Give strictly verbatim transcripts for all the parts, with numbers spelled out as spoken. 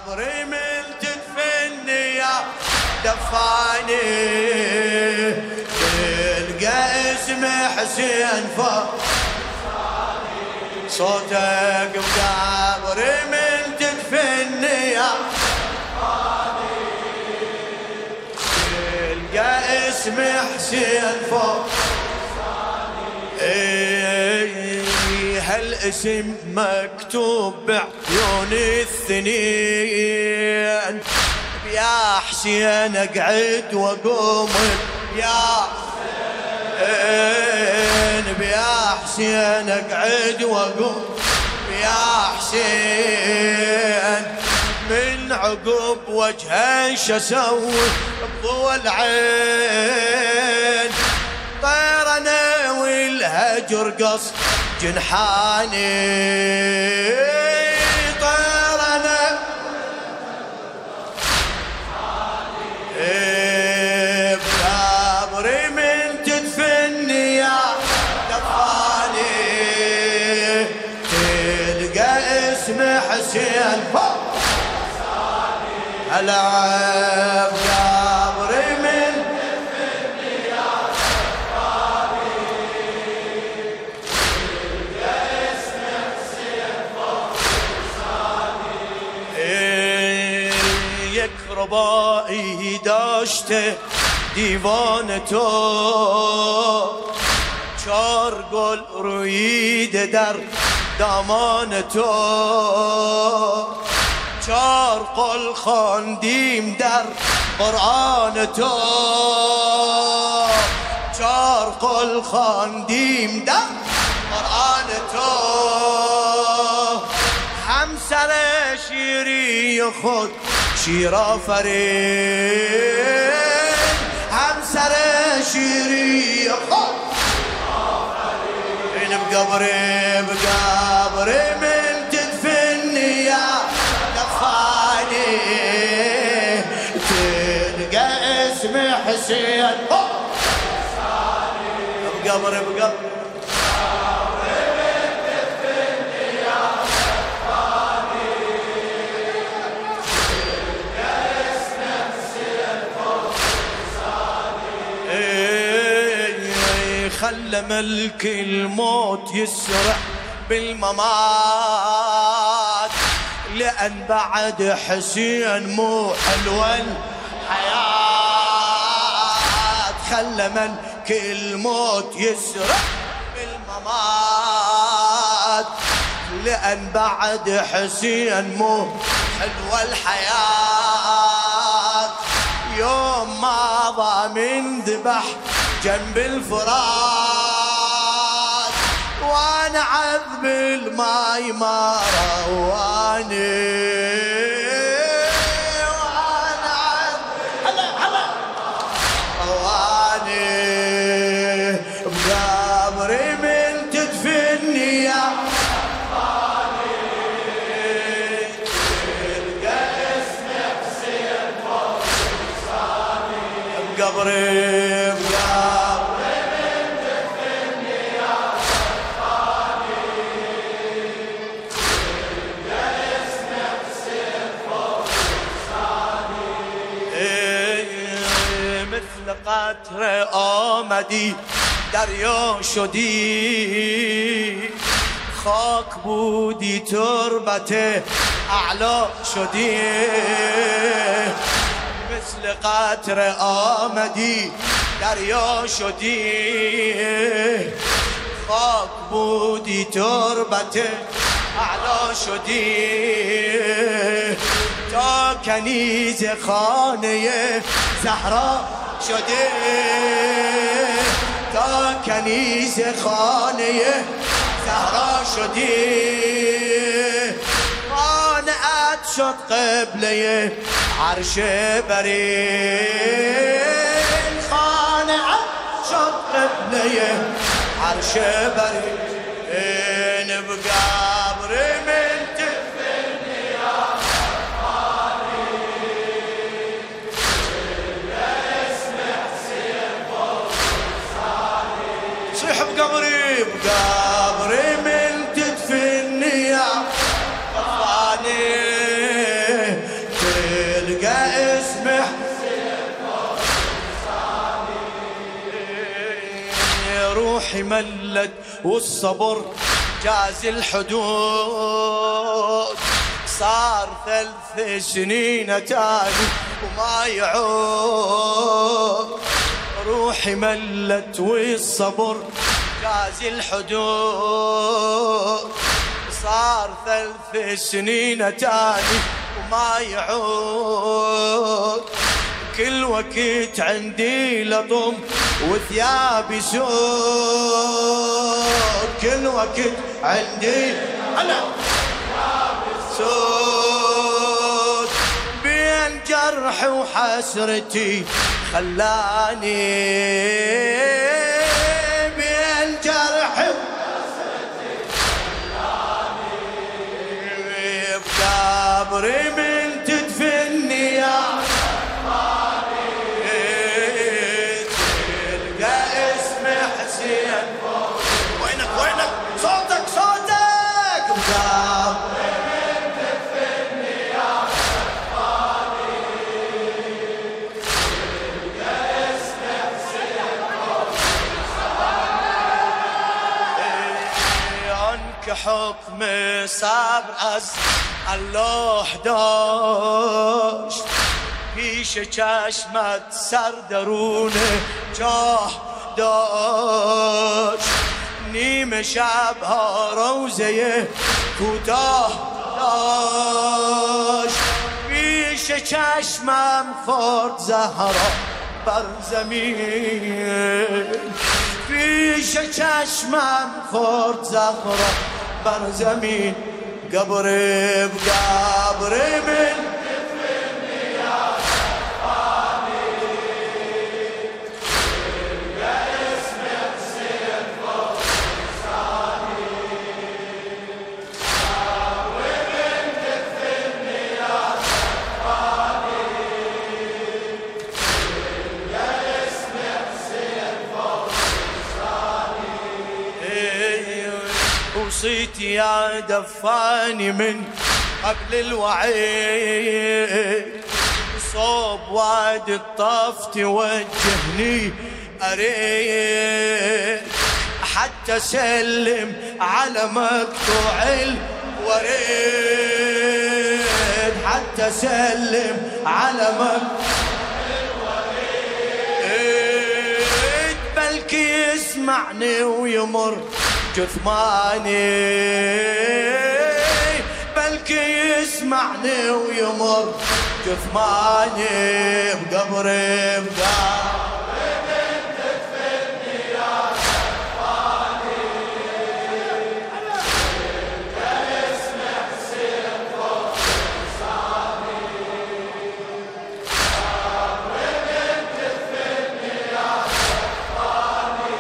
بقبري من تدفني يا دفاني تلقى اسم حسين فوق صوتك بقبري من تدفني يا دفاني تلقى اسم حسين فوق هالاسم مكتوب بعيون الثنين يا حسين اقعد واقوم يا حسين يا حسين اقعد واقوم يا حسين من عقب وجهه شو اسوي بضوء العين طير انا والهجر قص جنحاني طير انا بقبري من تدفني يا دفاني تلقى اسم حسين فوق هلا بقبري من تدفني يا دفاني تلقى اسم حسين فوق يكربائي داشته دیوانتو چار گل رویده در دامانتو چار قل خواندیم در قرآن تو چار قل خواندیم در قرآن تو همسر شیری خود شیر آفرین همسر شیری خود این بقبري بقبري من تدفني يا دفاني تلقى اسم حسين بقبري بقبري خلى ملك الموت يسرع بالممات لأن بعد حسين مو حلوة الحياة خلى ملك الموت يسرع بالممات لأن بعد حسين مو حلوة الحياة يوم ما ضامن ذبح جنب الفرات وانا عذب الماي ما رواني وانا عذب هلا هلا رواني بقبري من تدفني يا رواني تلقى اسم حسين فوق لساني بقبري قطر آمدی دریا شدی خاک بودی تربت اعلا شدی مثل قطر آمدی دریا شدی خاک بودی تربت اعلا شدی تا کنیز خانه زهرا شده تا کنیز خانه زهرا شدی قانعت شد قبله عرش برین قانعت شد قبله عرش برین بقبري من تدفني يا رحماني اسم حسين فوق لساني صيح بقبري بقبري من تدفني يا رحماني ملت والصبر جاز الحدود، صار ثلاث سنين تاني وما يعود، روحي ملت والصبر جاز الحدود، صار ثلاث سنين تاني وما يعود، كل وقت عندي لطم وثيابي سود، كل وقت عندي أنا سود، بين جرح وحسرتي خلاني، بين جرح وحسرتي خلاني، بقبري من تدفني يا وينك وينك صوتك صوتك بقاب من تدفني يا شفاني، تلقى اسم حسين فوق صباني، عنك حكم صبر از الله داشت، پیش چشمت سر درونه جاه داشت، نیم شبها روزه کوتاه داشت، پیش چشمم خورد زهرا بر زمین، پیش چشمم خورد زهرا بر زمین، قبر بقبر من وصيت يا دفاني من قبل الوعيد، صوب واد الطف توجهني أريد، حتى سلم على مقطوع الوريد، حتى سلم على مقطوع الوريد، بلكي يسمعني ويمر جثماني، بلكي يسمعني ويمر جثماني، بقبري بقبري من تدفني يا شفاني، تلقى اسم حسين فوق لساني، بقبري من تدفني يا شفاني،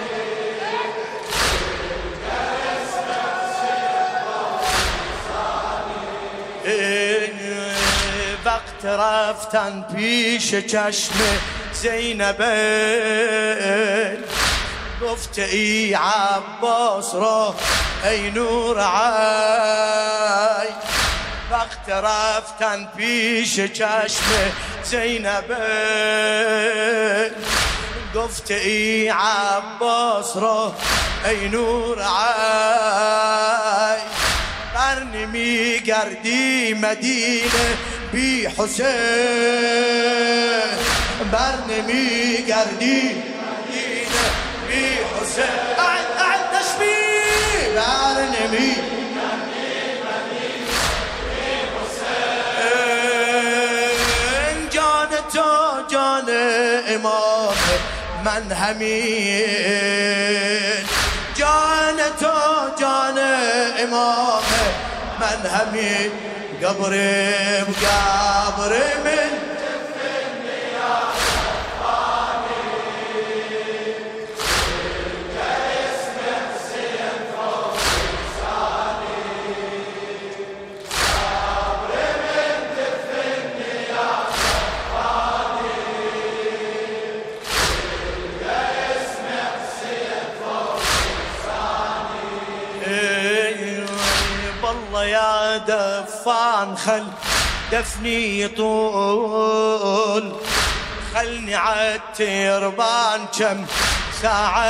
رفتن پیش چشم زینبین، گفت ای عباس را ای نور عین، وقت رفتن پیش چشم زینبین، گفت ای عباس را ای نور عین، برنمی گردی مدینه بی حسین، برنمی گردی مدینه بی حسین، اعد اعد نشبی، برنمی گردی مدینه بی حسین، جان تو جان امام من همین، جان تو جان امام من همین، قبري بقبري من تدفني يا شفاني، تلقى اسم حسين فوق لساني، قبري من تدفني يا شفاني، تلقى اسم حسين فوق لساني، والله يا دفان خل دفني يطول، خلني عالتربان كم ساعة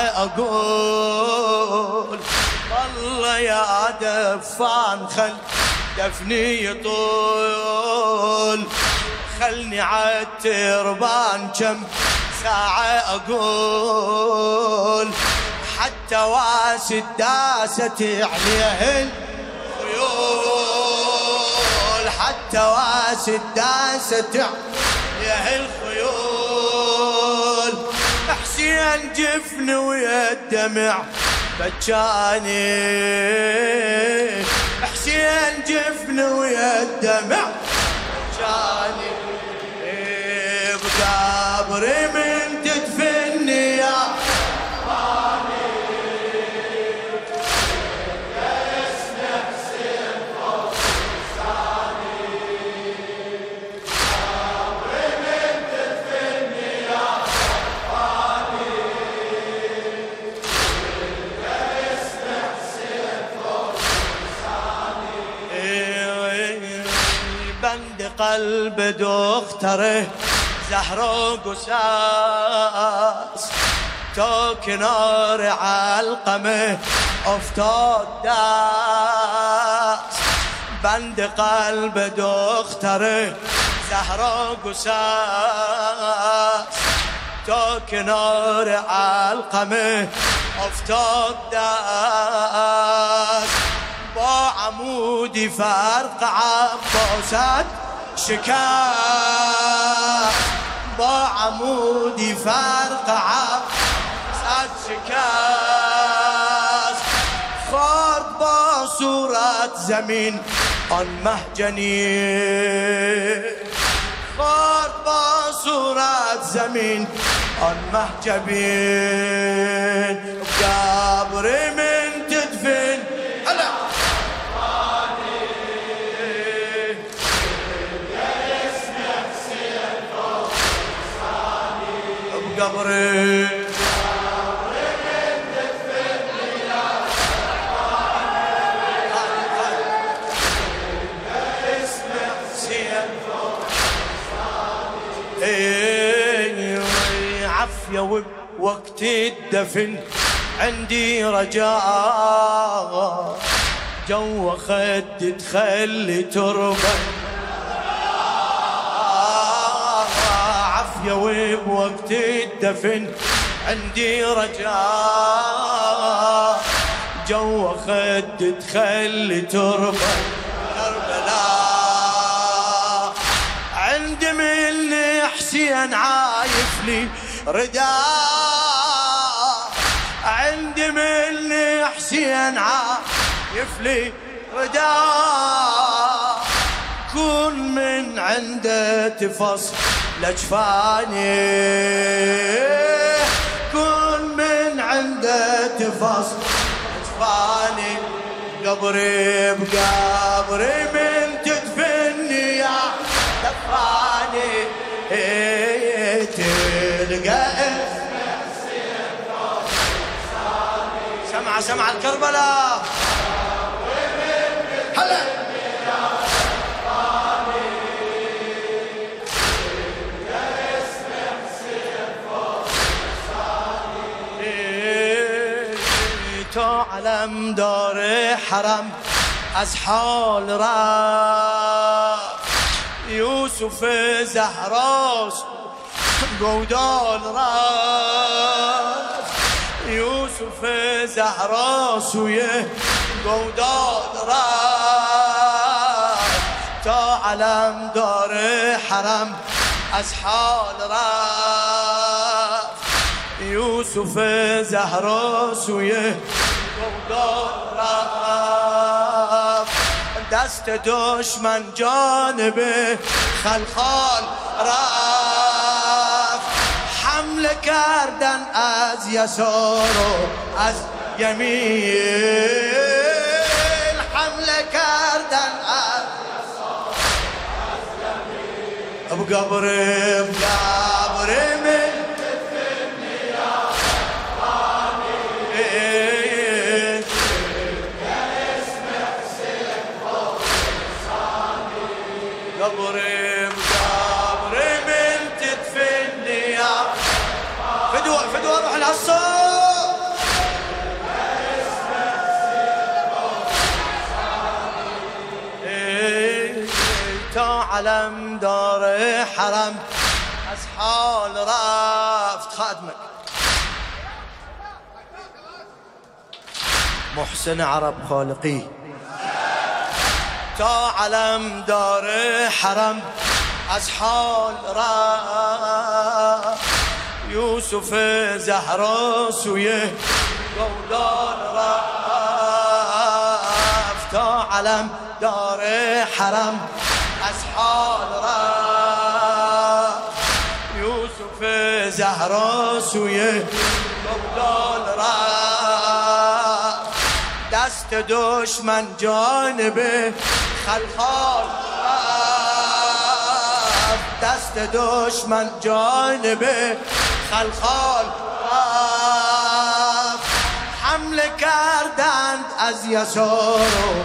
أقول والله يا دفان خل دفني يطول، خلني عالتربان كم ساعة أقول، حتى واسد داست عليه الخيول، حتى واسد داست عليه الخيول. حسين جفن ويا الدمع بجاني، حسين جفن ويا الدمع بجاني، بقبري من تدفني يا رباني، اسم حسين فوق لساني، بقبري من تدفني يا رباني، اسم حسين فوق لساني. بند قلب دختره زهرة قساس، تو كنار علقمه افتاد داس، بند قلب دختره زهرة قساس، تو كنار علقمه افتاد داس، با عمودي فرق عباسات شكاس، با عمودي فرق عباسات شكاس، خارد با صورة زمين آن مهجني، خارد با صورة زمين آن مهجبين، قبري من تدفن هلا قبري عافية وقت الدفن عندي رجاء، جو خد تخلي تربة عافية وبوقت الدفن عندي رجاء، جو خد تخلي تربة كربلاء، عند من حسين عايف لي رداء، عند من حسين عايف لي رداء، كل من عنده تفص لجفاني، كل من عنده تفص لجفاني، قبري بقبري من تدفني يا دفاني، تلقى سمع سمع الكربلاء هلا علم دار حرم از حال رفت، یوسف زهراس گودال رفت، یوسف زهراسوی گودال رفت، تا علم دار حرم از حال رفت، یوسف زهراسوی گودال رفت، دست دشمن جانب خلخال رفت، حمله کردن از یسار و از یمین، حمله کردن از یسار و از یمین، بقبر بقبر من قبري بقبري من تدفني يا فدوة فدوة روح يا صوت إيه تو علم دار حرم أسحال رافت خادمك محسن عرب خالقي تا علم دار حرم أسحال را يوسف زهرا سويه قولان را تا علم دار حرم أسحال را يوسف زهرا سويه قولان را دست دشمن جانب خلخال رفت دست دشمن جانب خلخال رفت حمله کردند از یسار و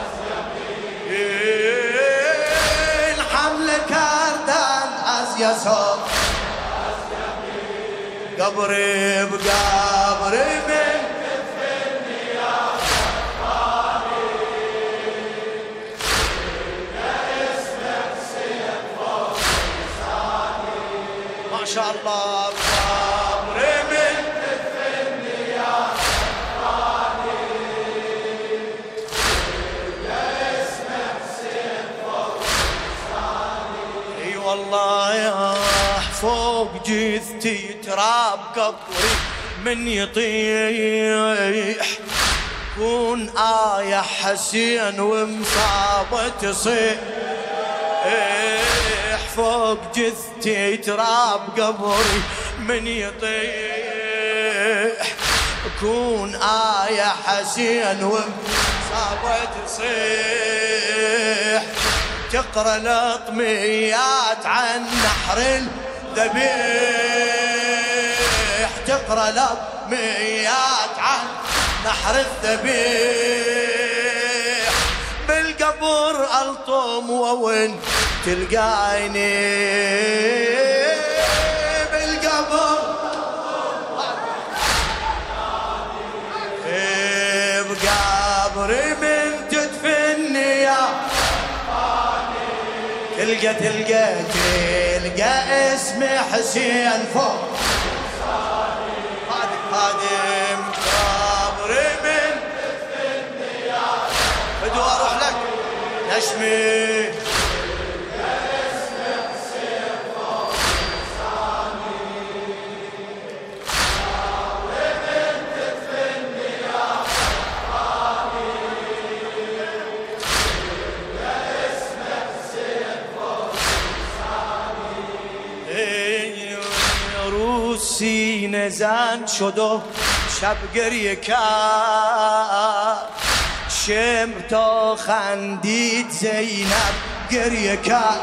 این حمله کردند از یسار قبری بقبری من ما شاء الله صبري من تدفني يا رباني يا اسمك سيف فوق لساني اي والله يا فوق جثتي تراب قبري من يطيح كون آية حسين ومصابة تصيح فوق جثتي تراب قبري من يطيح كون آية حسين ومصابة تصيح تقرأ الأطميات عن نحر الذبيح تقرأ الأطميات عن نحر الذبيح بالقبر ألطم وين تلقايني بالقبر بقبري من تدفني يا تلقى تلقى تلقى اسمي حسين فوق خادم خادم قبري من تدفني يا بدو اروح لك نشمي سینه زن شد و شب گریه کرد شمر تا خندید زینب گریه کرد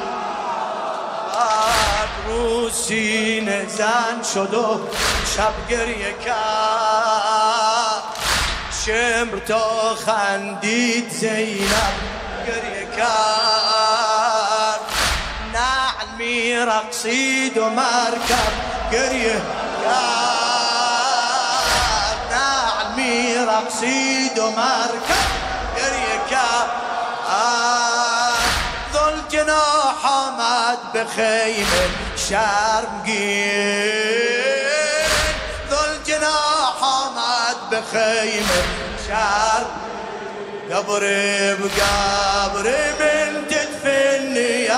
رو سینه زن شد و شب گریه کرد شمر تا خندید زینب گریه کرد نعل می رقصید و مرکب گریه کرد نعل می رقصید و مرکب گریه کرد ذل جناح آمد به خیمه شرمگین ذل جناح آمد به خیمه شرم قبري بقبري من تدفني يا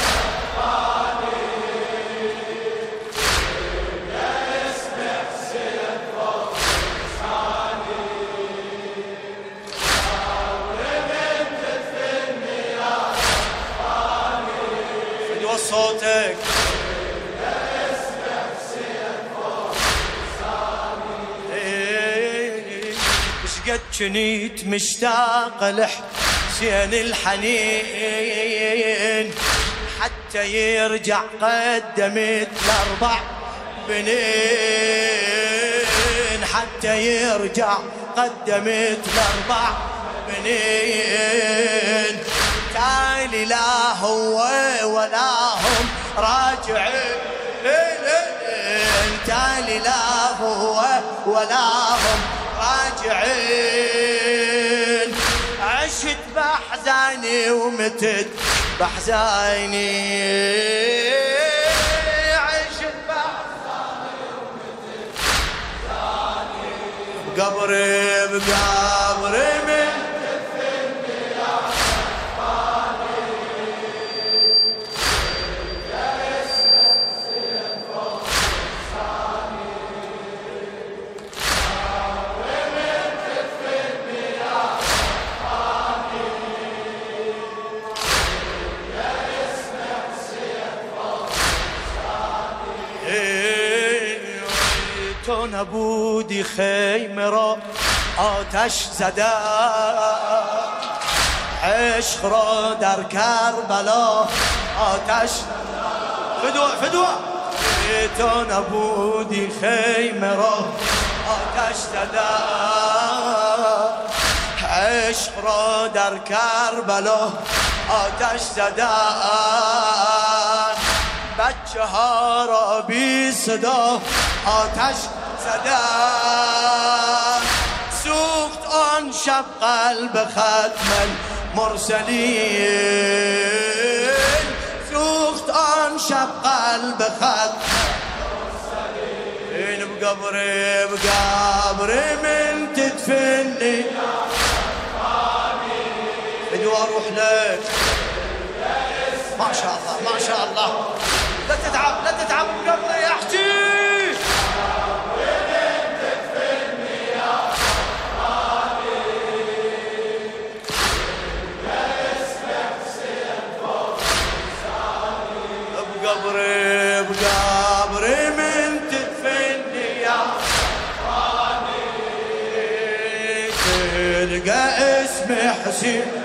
صوتك ايش قد كنت مشتاق لحسين الحنين حتى يرجع قدمت الاربع بنين حتى يرجع قدمت الاربع بنين تالي لا هو ولا هم راجعين تالي لا هو ولا هم راجعين. عشت بأحزاني ومتت بأحزاني، عشت بأحزاني ومتت بأحزاني، بقبري بقبري من تدفني يا رحماني، يا اسمك سيد فوق لساني، بقبري من تدفني يا رحماني، يا اسمك سيد فوق لساني. تو نبودی خیمه را آتش زده، عشق را در کربلا آتش فدوه فدوه. تو نبودی خیمه را آتش زده، عشق را در کربلا آتش زده، بچه ها را بی صدا آتش زده، سوخت آن شب قلب ختم المرسلین، سوخت آن شب قلب ختم المرسلین، بقبري بقبري من تدفني يا رحماني، بدي اروح لك ما شاء الله ما شاء الله. لا تتعب لا تتعب بقبري يا حجي. بقبري بقبري من تدفني يا رحماني، تلقى اسمي حسين